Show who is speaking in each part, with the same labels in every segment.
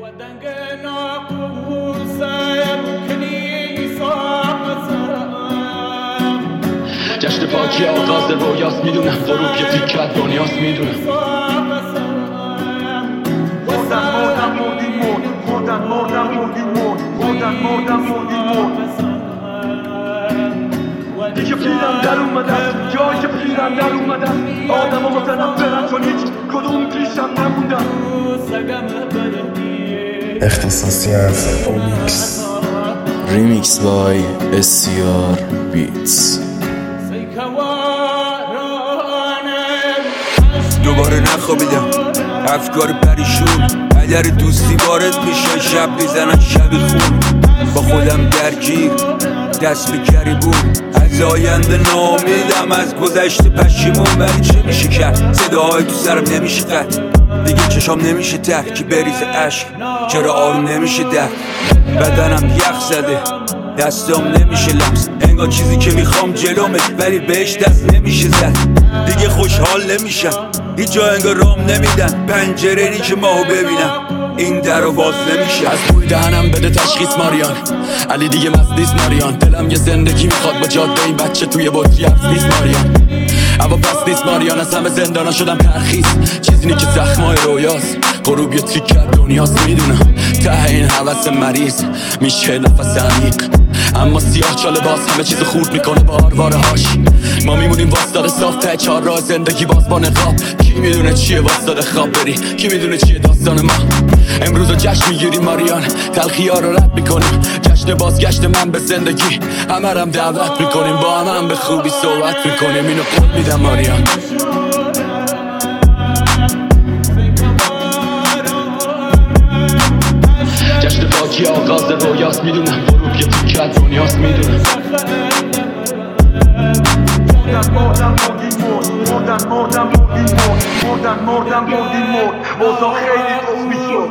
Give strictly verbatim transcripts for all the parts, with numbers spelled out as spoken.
Speaker 1: جشن پاکی آغاز رویاست میدونم غروب یه تیکت دنیاست میدونم
Speaker 2: مردن مردن مردیم مرد مردن مردن مردیم مرد مردن مردن مردیم مرد دیگه پیرم در اومدن جایی که پیرم در اومدن آدم ها متنفرن چون هیچ کدوم پیشم نموندن
Speaker 3: اختصاصی از اومیکس
Speaker 4: ریمیکس بای اسیار بیتس.
Speaker 5: دوباره نخوابیدم افکار پریشون اگر دوستی وارد میشه شب میزنن شبی خون با خودم درگیر دست به گریبون از آینده ناامیدم از گذشته پشیمون ولی چه میشه کرد صداهای تو سرم نمیشه قطع دیگه چشام نمیشه ترکی بریز عشق چرا آروم نمیشه درد بدنم یخ زده دستام نمیشه لمس انگار چیزی که میخوام جلومه ولی بهش دست نمیشه زد دیگه خوشحال نمیشم هیچ جا انگار رام نمیدن پنجره نی که ماهو ببینم این در رو باز نمیشه
Speaker 1: از بوی دهنم بده تشخیص ماریان علی دیگه مست نیست ماریان دلم یه زندگی میخواد با جاده این بچه توی بطری حبس نیست ماریان اما پس نیست ماریان از همه زندانا شدم ترخیص چیزی نی که زخمای رویاست غروب یه تیکت دنیاست میدونم ته این حوث مریض میشه نفس عمیق اما سیاه چاله باز همه چیز خورد میکنه با آرواره هاش ما میمونیم واسطاده صاف ته چهار راه زندگی باز با نقاب کی میدونه چیه واسطاده خواب بری کی میدونه چیه داستان ما امروز رو جشن میگیریم ماریان تلخی ها رو رد میکنیم جشن بازگشت من به زندگی همه رم دعوت میکنیم با همه هم به خوبی صحبت میکنیم اینو قول میدم ماریان جشن پاکی آغاز رویاست میدونم غروب یه تیکت دنیاست میدونم
Speaker 2: مردن مردن مردیم مرد مردن مردن مردیم مرد مردن مردن مردیم مرد اوضاع خیلی تخمی شد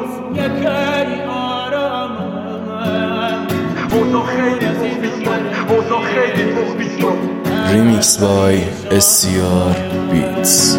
Speaker 2: اوضاع خیلی تخمی شد اوضاع خیلی تخمی شد
Speaker 4: ریمیکس بای اسیار بیتس.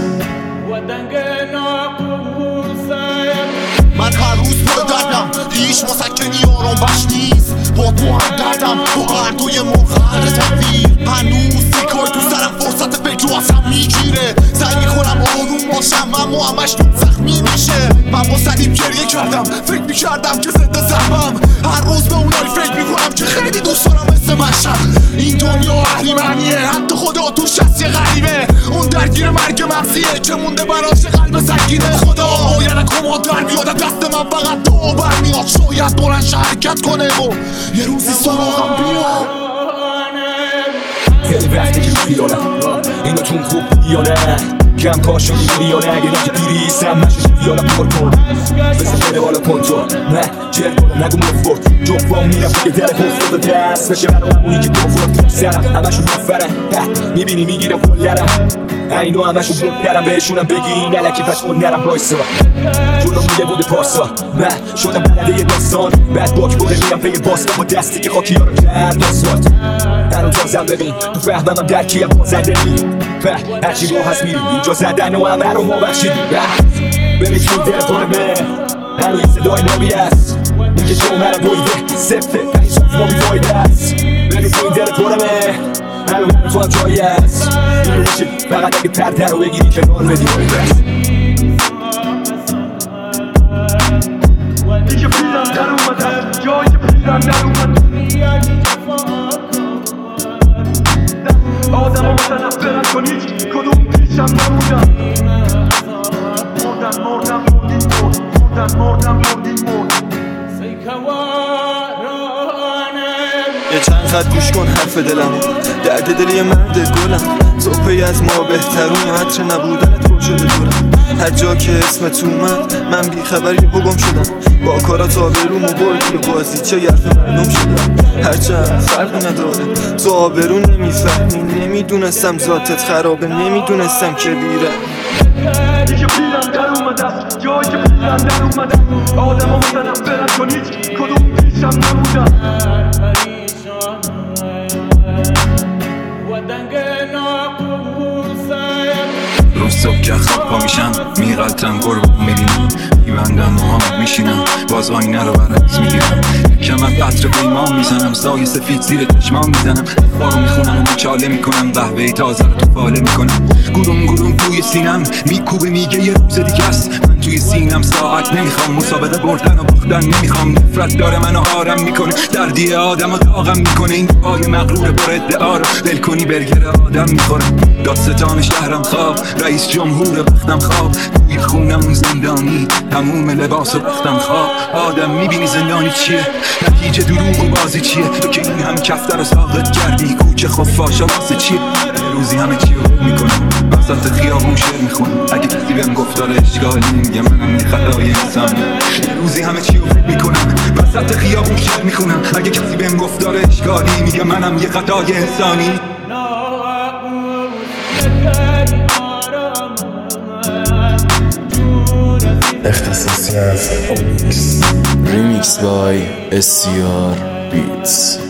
Speaker 6: من هر روز مردردم هیچ مسکنی آرام بخش نیست با تو هم دردم با قردوی مخر تنویر هنوز سیکای تو سرم فرصت فکر رو اصلا میگیره سعی میکنم آروم باشم اما همش زخمی میشه من با سلیم گریه کردم فکر میکردم که زنده زخمم هر روز به اونایی فکر میکنم که خیلی دوست دارم مثل مشم این دنیا اهریمنیه حتی خدا توش هست یه غریبه اون درگیر مرگ مغزیه که مونده براش قلب سنگینه خدا باید کما در بیاد دست من فقط تو برمیاد شاید برنش حرکت کنه و یه روزی سراغم بیاد
Speaker 7: خیلی وقتی که بیانه اینو تون خوب بیانه کم کاش شدی بیانه اگه نکه دیری سم نشش بیانه پر کن بسه بره بالا کن تو نه چهر کنم نگو مفرد جفام میرم که دل حفظ و دست بشه برای همونی که تو فرد سرم همشون مفره میبینی میگیرم کلرم اینو همشون برد درم بهشونم بگی نلکی پس کن نرم بایسا جلو میده بوده پارسا من شدم بلده یه داستان بعد باک بوده میرم پی باستا با دستی که خاکی ها رو کرد داستات هنو تازم ببین تو فهمم درکیم بازنده نی هرچی رو هست میری اینجا زدن و همه رو ما بخشیدی ببین چون دل پرمه هنو این صدای نامی هست این که جو مرم بایده سفته پنی صاف ما بیفایده هست ببین چون دل پرمه هنو هنو تو هم جایی هست اینو باشید فقط اگه پرده رو بگیری کنار بدی بایده هست
Speaker 2: دیگه پیرم در اومدن جایی که پیرم در اومدن آدم ها متنفرن کن هیچ کدوم پیشم نموندن مردن مردن مردیم مرد مردن مردن مردیم مرد
Speaker 8: یه چند خط گوش کن حرف دلم درد دلی مرد گلم صبحی از ما بهترون عطر نبودنت پر شده دورم هر جا که اسمت اومد من بیخبری بگم شدم با کارات آبروم و بردی بازی چه یرف مردم شدم هرچند فرق نداره تو آبرون نمیفهمی نمیدونستم ذاتت خرابه نمیدونستم که بیره
Speaker 2: دیگه پیرم در اومدن جایی که پیرم در اومدن آدم ها متنفرن کن هیچ کدوم پیشم نموندن
Speaker 5: روز صبح که خواب پا میشم میغلطم قربون میبینم میبندم و هم
Speaker 9: میرم میشینم باز آینه رو برعکس میگیرم کم از عطر پیمان میزنم سایه سفید زیر چشمان میزنم بارو میخونم و مچاله میکنم قهوه تازه رو تو فاله میکنم گروم گروم توی سینم میکوبه میگه یه روز دیگه است من توی سینم ساعت نمیخوام مسابقه بردن و باختن نمیخوام نفرت داره منو آرم میکنه دردی آدم و داغم میکنه این پای مغرور پر ادعا رو ول کنی برگر آدم میخوره داستان شهرم خواب رئیس جمهور وقتم خواب توی خونمون زندانی تموم لباس و وقتم خواب آدم میبینی زندانی چیه نتیجه دروغ و بازی چیه تو که این هم کفتر رو ساقط کردی کوچه خفاش واسه چیه روزی همه چی رو میکنم وسط خیابون شعر میخونم اگه کسی بهم گفت داره اشکالی میگه منم یه خطای انسانی روزی همه چی رو میکنم وسط خیابون شعر میخونم اگه کسی بهم گفت داره اشکالی میگه منم یه خطای انسانی
Speaker 3: اختصاصی از اونیکس
Speaker 4: Remix by S C R Beats.